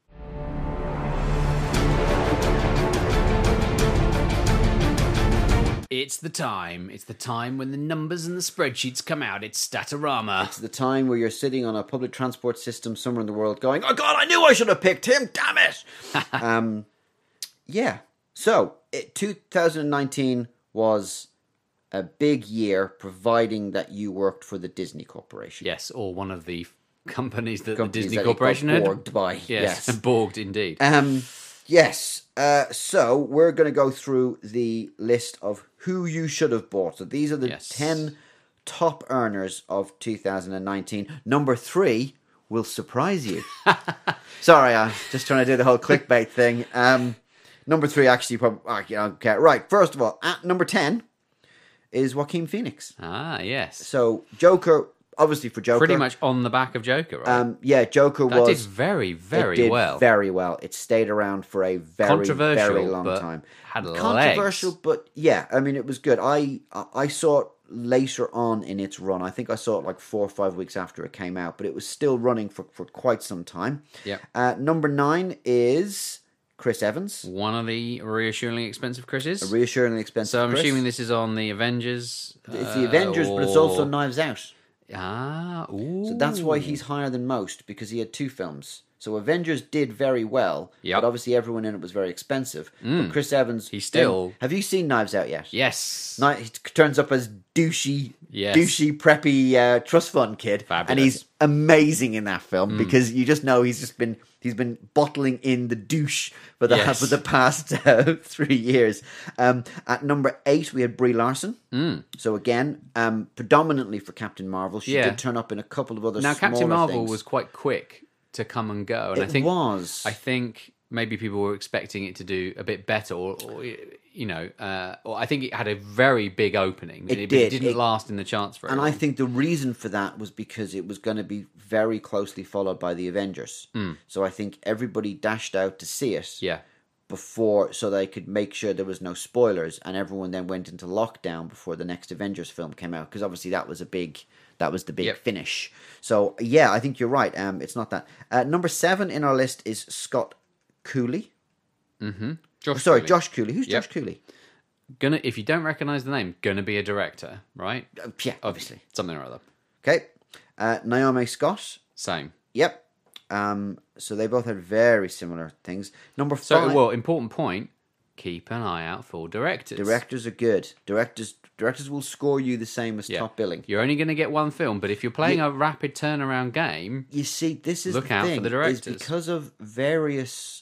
It's the time. It's the time when the numbers and the spreadsheets come out. It's Statorama. It's the time where you're sitting on a public transport system somewhere in the world going, oh God, I knew I should have picked him, damn it! Yeah. So, 2019 was a big year, providing that you worked for the Disney Corporation. Yes, or one of the companies that the Disney Corporation had. Borged by. Yes, borged indeed. Yes. So we're going to go through the list of who you should have bought. So these are the 10 top earners of 2019. Number 3 will surprise you. Sorry, I'm just trying to do the whole clickbait thing. Number 3 actually probably... Okay, right. First of all, at number 10 is Joaquin Phoenix. Ah, yes. So Joker... Obviously for Joker. Pretty much on the back of Joker, right? Joker that did very, very well. Very well. It stayed around for a very, very long time. Had controversial, legs. But yeah, I mean, it was good. I saw it later on in its run. I think I saw it like 4 or 5 weeks after it came out, but it was still running for quite some time. Yeah. Number 9 is Chris Evans. One of the reassuringly expensive Chris's. A reassuringly expensive So I'm Chris. assuming this is on the Avengers. It's the Avengers, but it's also Knives Out. Ah, ooh. So that's why he's higher than most, because he had 2 films. So Avengers did very well, but obviously everyone in it was very expensive. But Chris Evans, He still... Have you seen Knives Out yet? Yes. He turns up as douchey, preppy trust fund kid, Fabulous. and he's amazing in that film because you just know he's been bottling in the douche for the past 3 years. At number 8, we had Brie Larson. So again, predominantly for Captain Marvel, she did turn up in a couple of other. Now, Captain Marvel things. Was quite quick to come and go, and I think maybe people were expecting it to do a bit better, or I think it had a very big opening. It didn't last in the charts very long. I think the reason for that was because it was going to be very closely followed by the Avengers. So I think everybody dashed out to see it. Yeah. Before, so they could make sure there was no spoilers, and everyone then went into lockdown before the next Avengers film came out, because obviously that was the big finish. So yeah, I think you're right. It's not that. Number 7 in our list is Scott Cooley. Josh Cooley. Who's Josh Cooley? If you don't recognize the name, gonna be a director, right? Yeah, obviously something or other. Okay, Naomi Scott. Same. Yep. So they both had very similar things. Number 5. So, important point. Keep an eye out for directors. Directors are good. Directors will score you the same as top billing. You're only going to get one film, but if you're playing a rapid turnaround game, you see, this is look out for the directors. Is because of various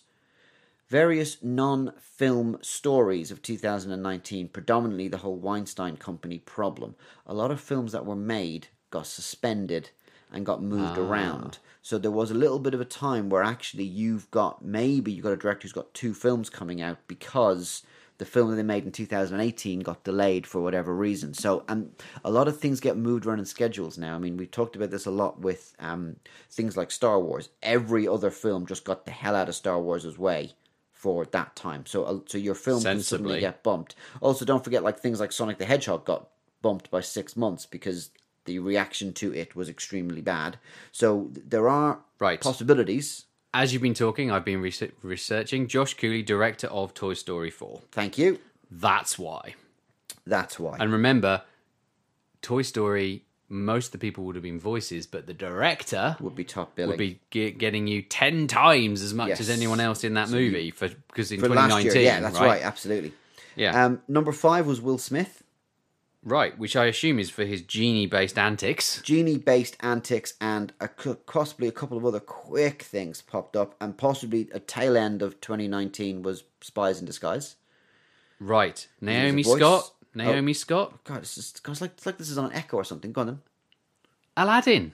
non-film stories of 2019, predominantly the whole Weinstein Company problem. A lot of films that were made got suspended and got moved around. So there was a little bit of a time where actually you've got a director who's got 2 films coming out because the film that they made in 2018 got delayed for whatever reason. So a lot of things get moved around in schedules now. I mean, we talked about this a lot with things like Star Wars. Every other film just got the hell out of Star Wars' way for that time. So your film can suddenly get bumped. Also, don't forget things like Sonic the Hedgehog got bumped by 6 months because the reaction to it was extremely bad. So there are possibilities. As you've been talking, I've been researching. Josh Cooley, director of Toy Story 4. Thank you. That's why. And remember, Toy Story, most of the people would have been voices, but the director would be top billing. Would be getting you 10 times as much as anyone else in that movie because in 2019. Last year, yeah, that's right, absolutely. Yeah. Number 5 was Will Smith. Right, which I assume is for his genie-based antics. Genie-based antics, and possibly a couple of other quick things popped up, and possibly a tail end of 2019 was Spies in Disguise. Right. Naomi Scott. God, it's like this is on an Echo or something. Go on then. Aladdin.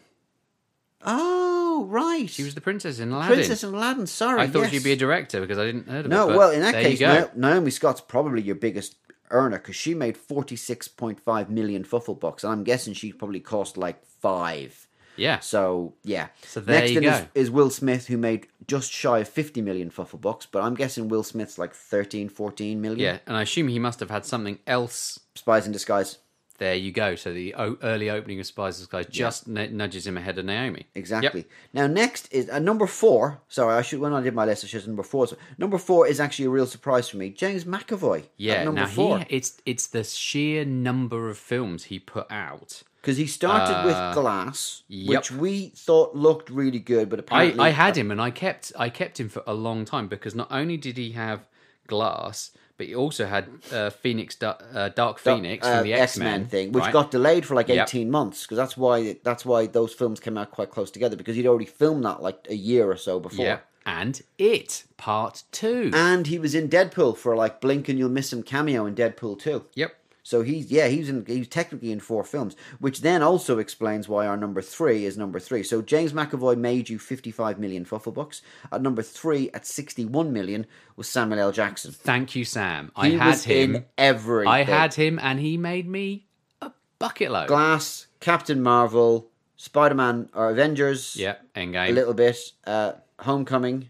Oh, right. She was the princess in Aladdin. Sorry. I thought she'd be a director because I didn't heard of it. No, well, in that case, Naomi Scott's probably your biggest earner because she made 46.5 million fuffle bucks, and I'm guessing she probably cost 5. Yeah. So yeah. So there Next you go. is Will Smith, who made just shy of 50 million fuffle bucks, but I'm guessing Will Smith's 13, 14 million. Yeah, and I assume he must have had something else. Spies in Disguise. There you go. So the early opening of Spies in Disguise just nudges him ahead of Naomi. Exactly. Yep. Now, next is number 4. Sorry, when I did my list, I should have number 4. So number 4 is actually a real surprise for me. James McAvoy. Yeah. Number 4. It's the sheer number of films he put out. Because he started with Glass, which we thought looked really good, but apparently I had him and I kept him for a long time because not only did he have Glass, but he also had Dark Phoenix from the X-Men thing, which got delayed for 18 months, because that's why those films came out quite close together, because he'd already filmed that a year or so before. Yeah. And It Part 2. And he was in Deadpool for Blink and You'll Miss Him cameo in Deadpool 2. Yep. So he's technically in 4 films, which then also explains why our number 3 is number 3. So James McAvoy made you 55 million fuffle bucks. At number 3, at 61 million, was Samuel L. Jackson. Thank you, Sam. He was in everything. I had him, and he made me a bucket load. Glass, Captain Marvel, Spider-Man or Avengers. Yeah, Endgame. A little bit. Homecoming.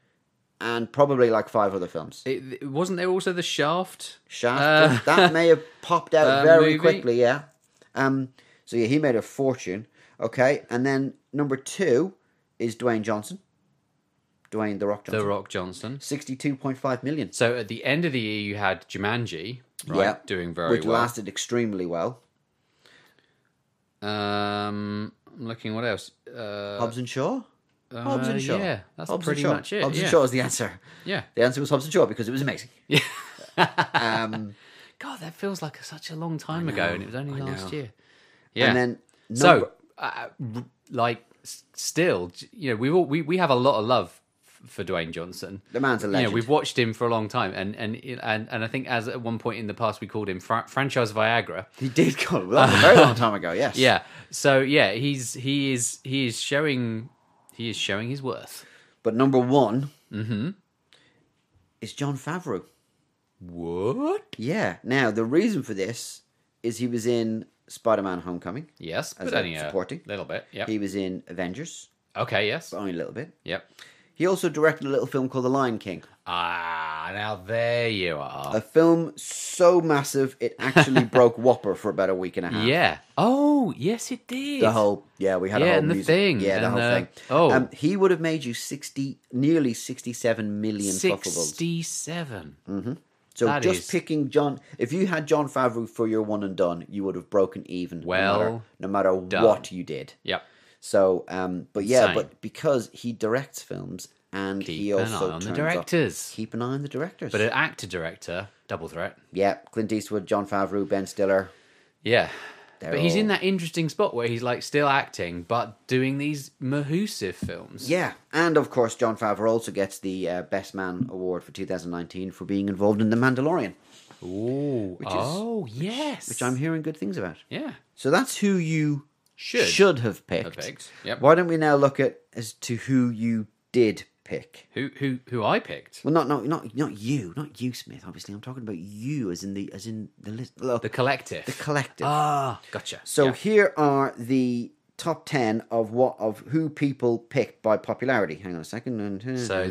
And probably 5 other films. Wasn't there also the Shaft? That may have popped out very movie? quickly, yeah. So yeah, he made a fortune. Okay, and then number 2 is Dwayne Johnson. Dwayne The Rock Johnson. The Rock Johnson. 62.5 million. So at the end of the year, you had Jumanji, right? Doing very well. Which lasted extremely well. I'm looking, what else? Hobbs and Shaw? Hobbs and Shaw. Yeah, that's Hobbs pretty and Shaw. much it. Hobbs yeah. and Shaw is the answer. Yeah. The answer was Hobbs and Shaw because it was amazing. Yeah. Um, God, that feels like such a long time ago, and it was only last year. Yeah. And then still, we have a lot of love for Dwayne Johnson. The man's a legend. We've watched him for a long time, and I think as at one point in the past we called him franchise Viagra. He did call him. That was a very long time ago. Yes. Yeah. So yeah, he is showing his worth. But number one is Jon Favreau. What? Yeah. Now the reason for this is he was in Spider-Man: Homecoming. Yes, as but only supporting. A little bit. Yeah. He was in Avengers. Okay. Yes. But only a little bit. Yep. He also directed a little film called The Lion King. Ah, now there you are. A film so massive it actually broke Whopper for about a week and a half. Yeah. Oh, yes, it did. We had a whole and the music. thing. Yeah, the and whole thing. Oh, he would have made you nearly 67 million puffables. 67. Mm-hmm. So that just is... picking John, if you had Jon Favreau for your one and done, you would have broken even. Well, no matter what you did. Yep. So, but yeah, Same. but because he directs films and he also an eye on the directors. Keep an eye on the directors. But an actor-director, double threat. Yeah, Clint Eastwood, Jon Favreau, Ben Stiller. Yeah. But he's in that interesting spot where he's like still acting, but doing these Mahusive films. Yeah, and of course, Jon Favreau also gets the Best Man award for 2019 for being involved in The Mandalorian. Ooh. Yes. Which I'm hearing good things about. Yeah. So that's who you should have picked. Yep. Why don't we now look at as to who you did pick? Who I picked? Well, not you, Smith. Obviously, I'm talking about you, as in the list. Look, the collective. The collective. Ah, gotcha. So here are the top 10 of who people picked by popularity. Hang on a second. So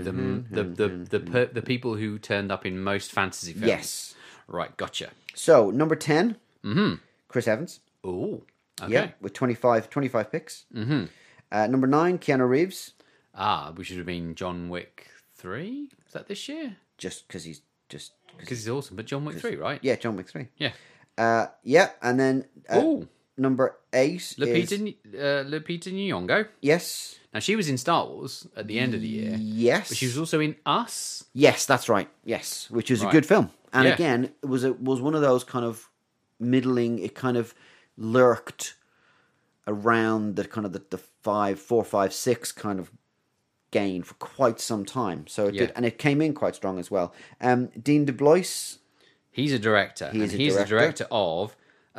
the people who turned up in most fantasy films. Yes. Right, gotcha. So number 10, Chris Evans. Ooh. Okay. Yeah, with 25 picks. Mm-hmm. Number 9, Keanu Reeves. We should have been John Wick 3. Is that this year? Just because he's awesome. But John Wick 3, right? Yeah, John Wick 3. Yeah. Yeah, and then number 8 Lupita Nyong'o. Yes. Now, she was in Star Wars at the end of the year. Yes. But she was also in Us. Yes, that's right. Yes, which is a good film. And again, it was one of those kind of middling, it kind of lurked around the kind of the 5, 4, 5, 6 kind of gain for quite some time. So it did, and it came in quite strong as well. Dean DeBlois. He's a director. He's the director of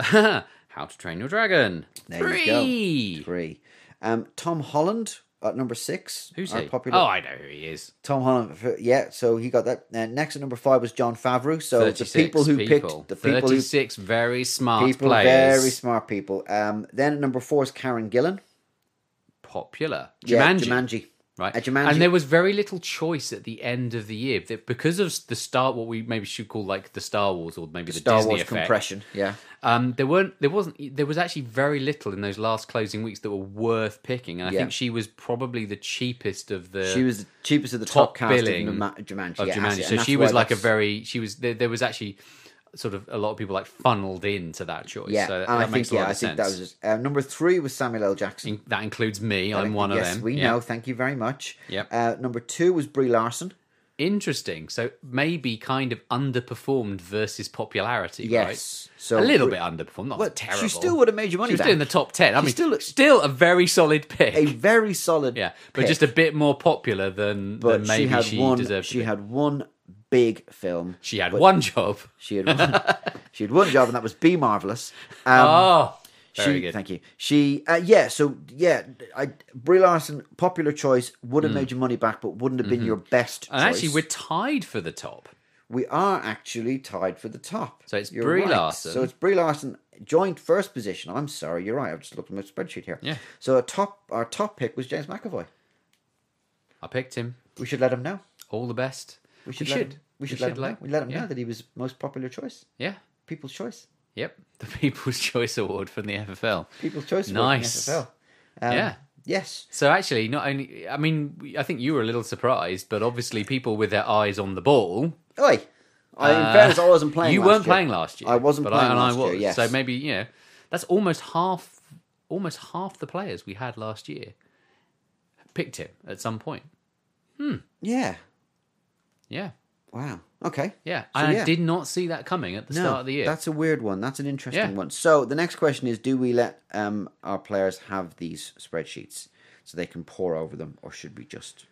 How to Train Your Dragon. There you go. 3. Tom Holland at number 6. Who's he? Popular. Oh, I know who he is. Tom Holland. Yeah, so he got that. Next at number 5 was Jon Favreau. So the people who picked the 36 very smart people, players. Very smart people. Then at number 4 is Karen Gillan. Popular. Jumanji. Right, Jumanji. And there was very little choice at the end of the year because of what we maybe should call like the Star Wars or maybe the Star Disney Wars effect. compression. Yeah, there was actually very little in those last closing weeks that were worth picking, and I think she was probably the cheapest of the. She was the cheapest of the top cast billing of Jumanji. Of Jumanji. So she was like there was actually sort of a lot of people like funneled into that choice. Yeah, so and I think sense. That was just, number 3 was Samuel L. Jackson. That includes me. I'm one of them. Yes, we know. Thank you very much. Yep. Number 2 was Brie Larson. Interesting. So maybe kind of underperformed versus popularity. Yes. Right? So a little bit underperformed. Not terrible. She still would have made you money. She was back. still in the top 10. I mean, still a very solid pick. A very solid. Yeah, but just a bit more popular than maybe she deserved. She had one big film. She had one job. She had one job, and that was Be Marvelous. Very good. Thank you. Brie Larson, popular choice, would have made your money back, but wouldn't have been your best choice. And actually, we're tied for the top. We are actually tied for the top. So it's Brie Larson. So it's Brie Larson, joint first position. I'm sorry, you're right. I've just looked at my spreadsheet here. Yeah. So our top pick was James McAvoy. I picked him. We should let him know. All the best. We should let him know. We let him know that he was most popular choice. Yeah. People's choice. Yep. The People's Choice Award from the FFL. People's Choice Award from the FFL. Yeah. Yes. So actually, not only... I mean, I think you were a little surprised, but obviously people with their eyes on the ball... Oi! In fairness, I wasn't playing You last year. weren't playing last year. I wasn't playing last year, yes. So maybe, that's almost half the players we had last year picked him at some point. Yeah. Yeah. Wow. Okay. Yeah. I did not see that coming at the start of the year. That's a weird one. That's an interesting one. So the next question is, do we let our players have these spreadsheets so they can pore over them, or should we just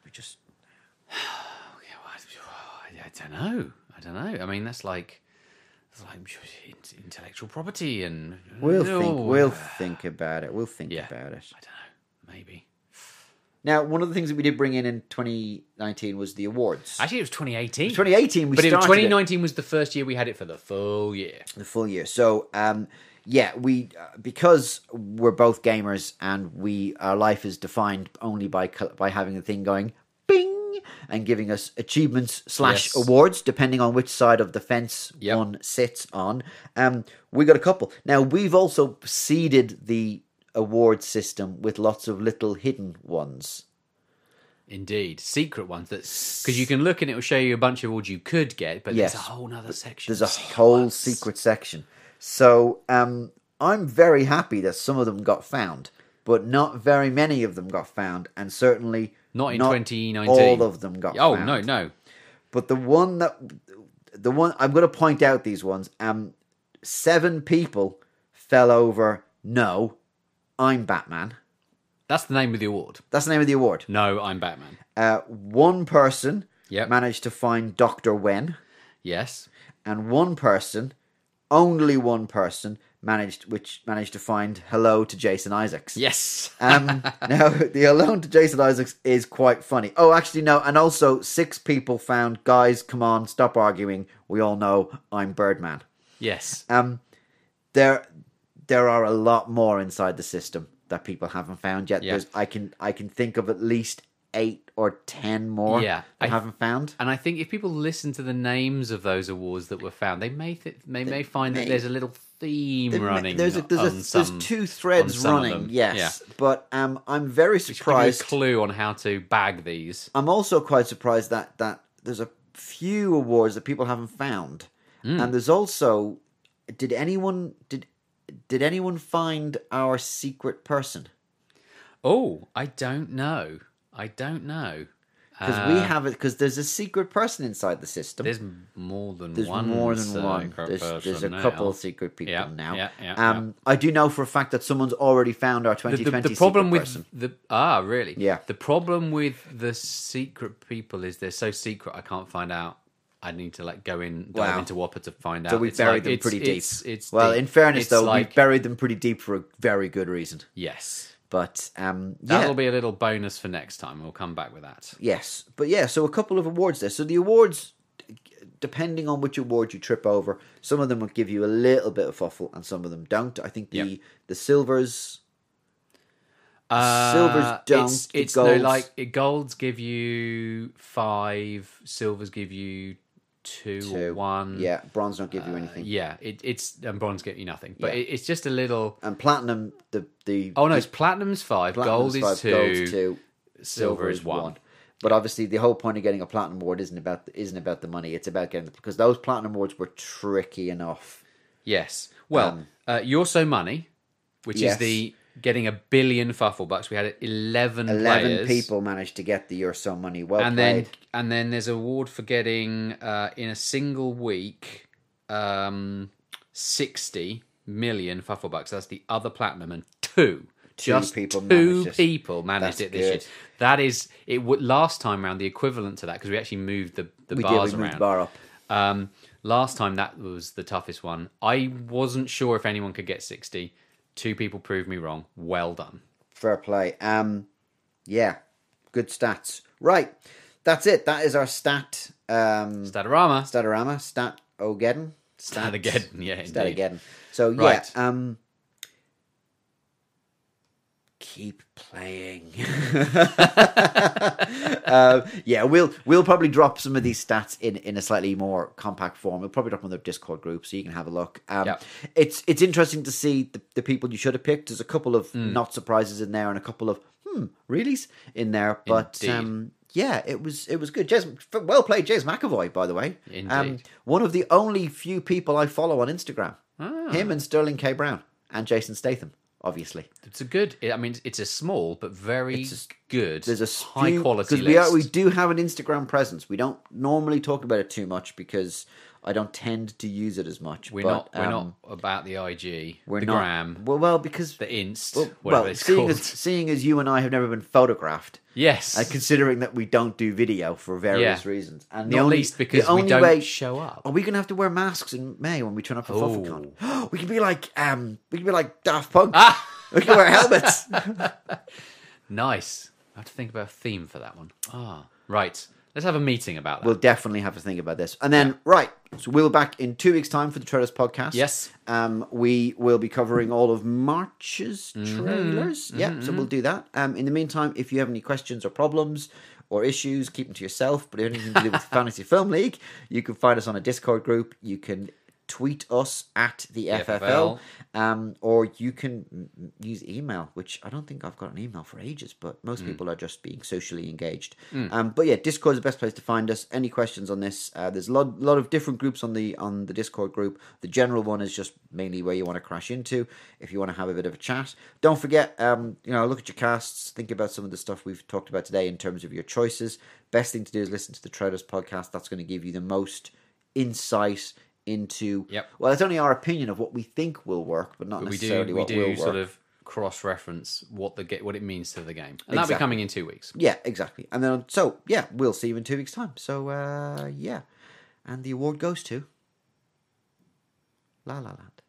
I don't know. I mean, that's like intellectual property, and we'll think about it. We'll think about it. I don't know. Maybe. Now, one of the things that we did bring in 2019 was the awards. Actually, it was 2018. 2018, but 2019 was the first year we had it for the full year. The full year. So, we because we're both gamers and our life is defined only by having the thing going bing and giving us achievements / awards depending on which side of the fence one sits on. We got a couple. Now, we've also seeded the award system with lots of little hidden ones. Indeed, secret ones. Because you can look and it will show you a bunch of awards you could get, but there's a whole other section. There's a whole secret section. So I'm very happy that some of them got found, but not very many of them got found, and certainly not in 2019. All of them got found. Oh, no. But the one I'm going to point out these ones. 7 people fell over. No, I'm Batman. That's the name of the award. That's the name of the award. No, I'm Batman. One person managed to find Dr. Wen. Yes. And only one person, managed to find Hello to Jason Isaacs. Yes. Now, the Hello to Jason Isaacs is quite funny. Oh, actually, no. And also, 6 people found, guys, come on, stop arguing. We all know I'm Birdman. Yes. There are a lot more inside the system that people haven't found yet. Yeah. I can think of at least 8 or 10 more that I haven't found. And I think if people listen to the names of those awards that were found, they may find that there's a little theme running. There's 2 threads running. Yes, but I'm very surprised. Which gives you a clue on how to bag these. I'm also quite surprised that there's a few awards that people haven't found, and there's also did anyone find our secret person? Oh, I don't know. Because we have it. Because there's a secret person inside the system. There's more than there's one. More than one. There's a couple of secret people now. I do know for a fact that someone's already found our 2020 the problem secret with person. Really? Yeah. The problem with the secret people is they're so secret. I can't find out. I need to dive into Whopper to find out. So we've buried them pretty deep. It's well, deep. In fairness, we've buried them pretty deep for a very good reason. Yes. But that'll be a little bonus for next time. We'll come back with that. Yes, but so a couple of awards there. So the awards, depending on which award you trip over, some of them will give you a little bit of fuffle, and some of them don't. I think the silvers, don't. It's golds. Golds give you 5, silvers give you 2 or 1. Yeah, bronze don't give you anything. And bronze give you nothing. But it's just a little. And platinum, it's platinum's 5, gold is 2, silver is 1. But obviously, the whole point of getting a platinum award isn't about the money. It's about getting because those platinum awards were tricky enough. Yes. Well, You're So Money, which is the getting 1 billion fuffle bucks. We had 11 players. People managed to get the You're So Money. Well and played. Then there's an award for getting in a single week 60 million fuffle bucks. That's the other platinum, and two people managed it this year. That is it. Last time around, the equivalent to that, because we actually moved the bars around. The bar up. Last time that was the toughest one. I wasn't sure if anyone could get 60. 2 people proved me wrong. Well done. Fair play. Yeah, good stats. Right, that's it. That is our stat. Statorama. Stat-O-geddon. Stat-A-geddon. Yeah, indeed. Stat-A-geddon. So right. Keep playing. We'll probably drop some of these stats in a slightly more compact form. We'll probably drop them in the Discord group so you can have a look. It's interesting to see the people you should have picked. There's a couple of not surprises in there and a couple of reallys in there. But it was good. Well played, James McAvoy, by the way. Indeed. One of the only few people I follow on Instagram. Him and Sterling K. Brown and Jason Statham. obviously. It's a good. I mean, it's a small but very good. There's a high quality list. We do have an Instagram presence. We don't normally talk about it too much because I don't tend to use it as much. We're not about the IG, we're the not, gram, well, because the Inst, whatever it's called. Seeing as you and I have never been photographed, yes, and considering that we don't do video for various reasons, and not least because we don't show up. Are we going to have to wear masks in May when we turn up for FuffleCon? We can be like Daft Punk. We can wear helmets. Nice. I have to think about a theme for that one. Right. Let's have a meeting about that. We'll definitely have to think about this. And then, so we'll be back in 2 weeks' time for the Trailers podcast. Yes. We will be covering all of March's trailers. Yeah, so we'll do that. In the meantime, if you have any questions or problems or issues, keep them to yourself. But anything to do with Fantasy Film League, you can find us on a Discord group. You can tweet us at the FFL. Or you can use email, which I don't think I've got an email for ages, but most people are just being socially engaged. But yeah, Discord is the best place to find us. Any questions on this? There's a lot of different groups on the Discord group. The general one is just mainly where you want to crash into if you want to have a bit of a chat. Don't forget, look at your casts, think about some of the stuff we've talked about today in terms of your choices. Best thing to do is listen to the Trailers podcast. That's going to give you the most insight into well, it's only our opinion of what we think will work, but not necessarily what will work. We do sort of cross-reference what it means to the game, and that'll be coming in 2 weeks. Yeah, exactly. And then we'll see you in 2 weeks' time. So and the award goes to La La Land.